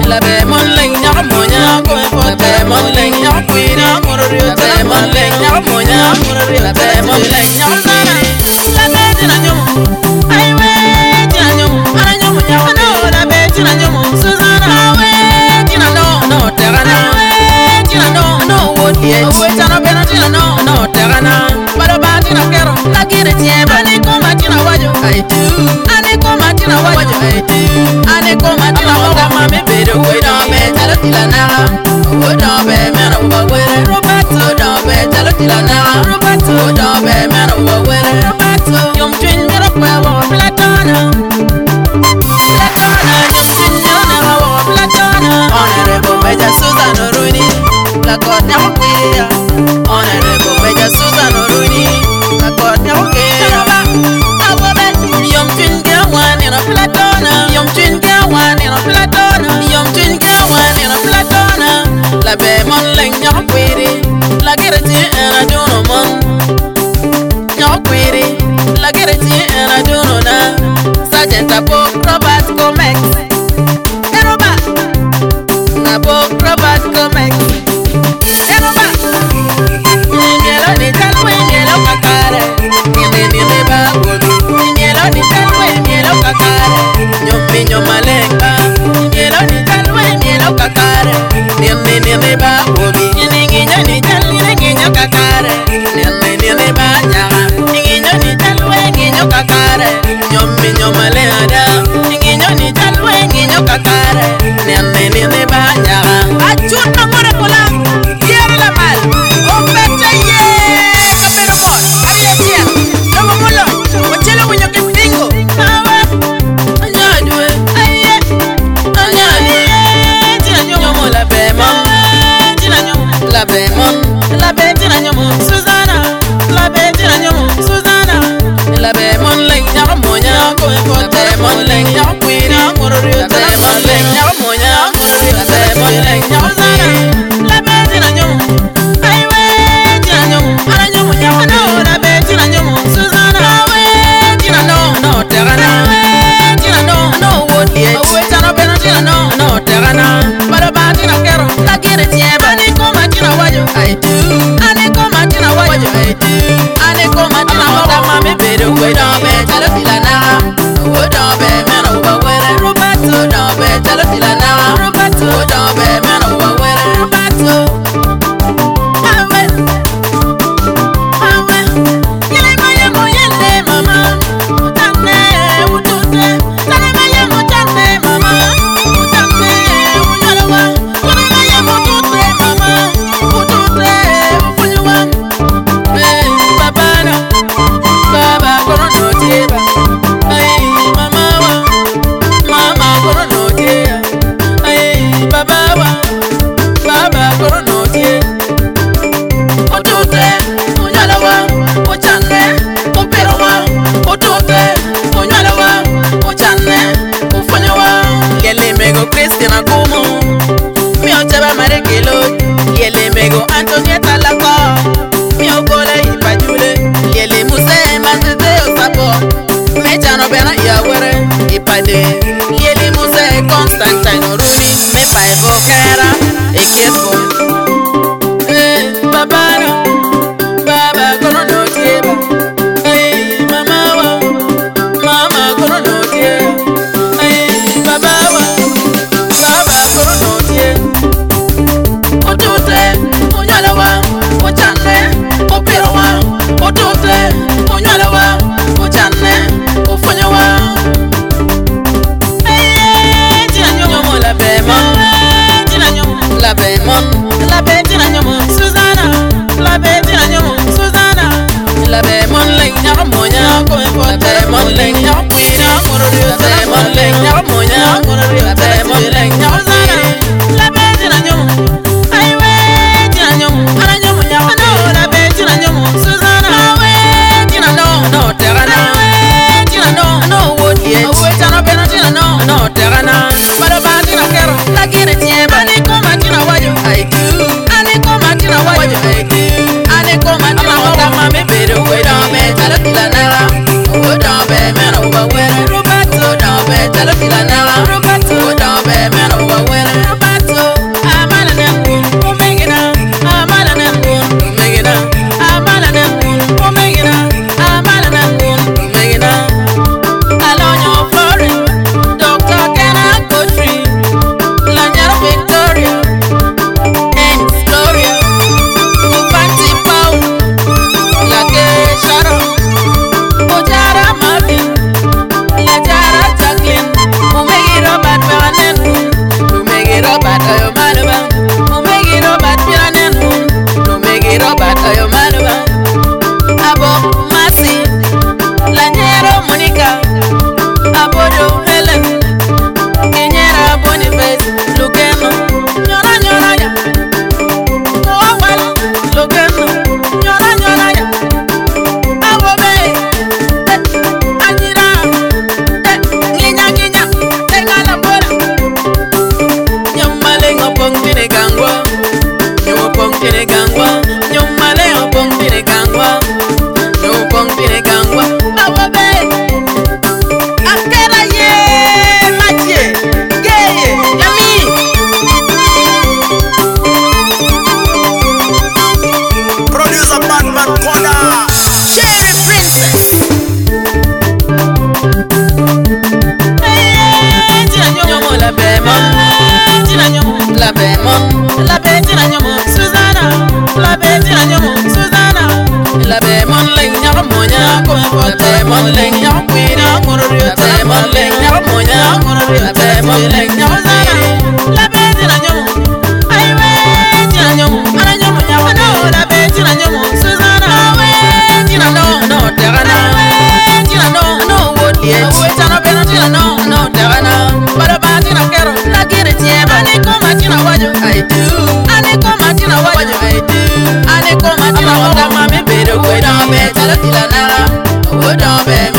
La be mon leng nya monya ko po be mon leng nya kwina mororio be mon leng nya monya mororio be mon leng nya sana la be tina nyum ai we tina nyum ana nyum nya no la be tina nyum Susana we tina no terana we tina no wodi we tina be tina no terana pero ba tina kero la gire tie bani ko ma tina wajo ai tu ani ko ma tina wajo ai tu ani ko ma tina wajo ma me bedo we do be talo tilana we do be me no ba we Roberto do be talo tilana Roberto do be me no ba we Roberto yum twin me ro pa wa platana yum twin yo na wa platana honorable Major Susan Oruni la god na ya honorable Major Susan Oruni la god na yum twin girl one in a platana yum twin girl one in a platana yum twin girl one in a platana la be mon leng nya kwiri la gereti and I don't know mon nya kwiri la gereti and I don't know na Sergeant Apo Robert Comex Eroba na Apo Robert Comex Eroba ngelo ni talwe ngelo kakare ni ba gobi ngelo ni talwe ngelo kakare nyomi malenga ngelo ni talwe ngelo kakare ni ba gobi nginyo ni talwe nginyo kakare ni ba nyaga nginyo ni talwe nginyo kakare nyomi malenga nginyo ni talwe nginyo kakare ni ba nyaga achut na mora kola yer la mal o pete ye kapero bon ariya tia kama molo o chelo winyo kitingo awa anyadwe aye anyadwe tina nyomo la be mon tina nyomo la be mon la be tina nyomo Susana la be tina nyomo Susana la be mon leng nya monya ko ko be mon leng nya kwina mororio be mon leng nya monya mororio be mon leng nya Susana la be tina nyomo ai we tina nyomo ana nyomo nya no la be tina nyomo Susana we tina no terana we tina no wodi we tina be tina no terana para ba tina kero la gire tie bani ko ma tina wajo ai tu ani ko ma tina wajo ai tu ani ko ma tina wajo ma me bedo we do be talo tilana we do be me no ba we Roberto do be talo tilana Roberto do be me no ba we Roberto awe yele maya mo yele mama utane utute tane maya mo tane mama utane unyalawa tane maya mo utute mama utute ufunywa baba kono no tiba ai mama kono no tiba ai baba kono no tiba utute unyalawa uchane uperowa utute unyalawa uchane ufunywa yele mego Christina Kumu mi ochaba marekelo yele mego Antonieta Lako mi okole ipajule yele muse mazete osapo mechano bena yawere ipade yele muse Constantine Oruni me paivo kera ekefo baba kono no tieba ai mama kono no tieba ai baba kono no tieba utute unyalawa uchane upirowa utute unyalawa uchane ufunyawa tina nyomo la be mon tina nyomo la be mon la be tina nyomo Susana la be tina nyomo Susana la be mon leng nya monya ko ko be mon leng nya kwina mororio be mon leng nya monya mororio be mon leng nya Susana la be tina nyomo ai we tina nyomo ana nyomo nya no la be tina nyomo Susana we tina no terana we tina no wodi we tina be tina no terana para ba tina kero la gire tie bani ko ma tina wajo ai tu ani ko ma tina wajo ai tu ani ko ma tina wajo ma me bedo we do be talo tilana we do be me no ba we Roberto do be talo tilana Roberto do be me no mon leng nyam kwira ngururi te mon leng nyam monya ngururi te mon leng nyam zara la beti na nyum ai we tina nyum ana nyum nyam no la beti na nyum suzana we tina no dagana tina no wodi we tana bena tina no dagana bara ba tina kero la gere tie ba ni koma tina waju I do ani koma tina waju I do ani koma tina wada mame bedo we do be tala tilana we do be